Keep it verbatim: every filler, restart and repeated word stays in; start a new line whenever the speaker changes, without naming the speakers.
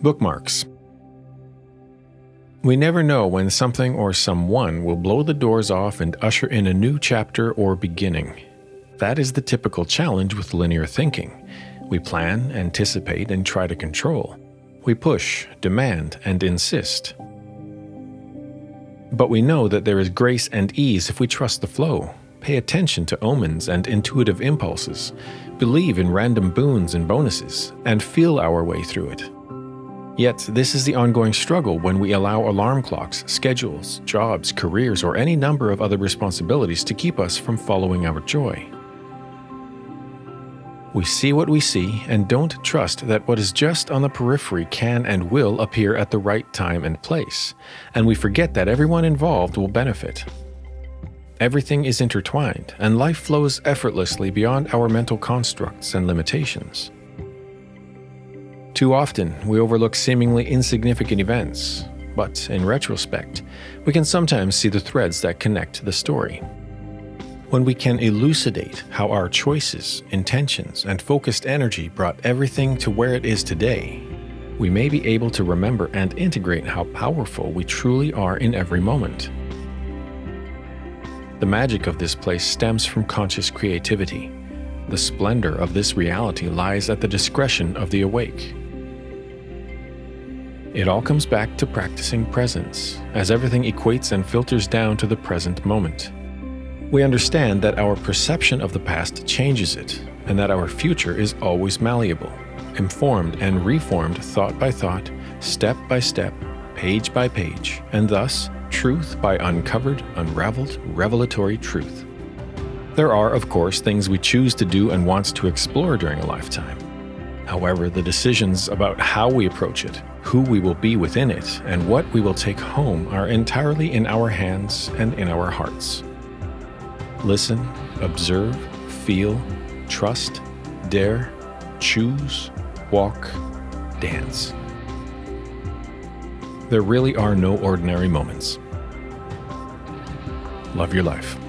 Bookmarks. We never know when something or someone will blow the doors off and usher in a new chapter or beginning. That is the typical challenge with linear thinking. We plan, anticipate, and try to control. We push, demand, and insist. But we know that there is grace and ease if we trust the flow, pay attention to omens and intuitive impulses, believe in random boons and bonuses, and feel our way through it. Yet, this is the ongoing struggle when we allow alarm clocks, schedules, jobs, careers, or any number of other responsibilities to keep us from following our joy. We see what we see and don't trust that what is just on the periphery can and will appear at the right time and place, and we forget that everyone involved will benefit. Everything is intertwined, and life flows effortlessly beyond our mental constructs and limitations. Too often, we overlook seemingly insignificant events, but in retrospect, we can sometimes see the threads that connect the story. When we can elucidate how our choices, intentions, and focused energy brought everything to where it is today, we may be able to remember and integrate how powerful we truly are in every moment. The magic of this place stems from conscious creativity. The splendor of this reality lies at the discretion of the awake. It all comes back to practicing presence, as everything equates and filters down to the present moment. We understand that our perception of the past changes it, and that our future is always malleable, informed and reformed thought by thought, step by step, page by page, and thus, truth by uncovered, unraveled, revelatory truth. There are, of course, things we choose to do and want to explore during a lifetime. However, the decisions about how we approach it, who we will be within it, and what we will take home are entirely in our hands and in our hearts. Listen, observe, feel, trust, dare, choose, walk, dance. There really are no ordinary moments. Love your life.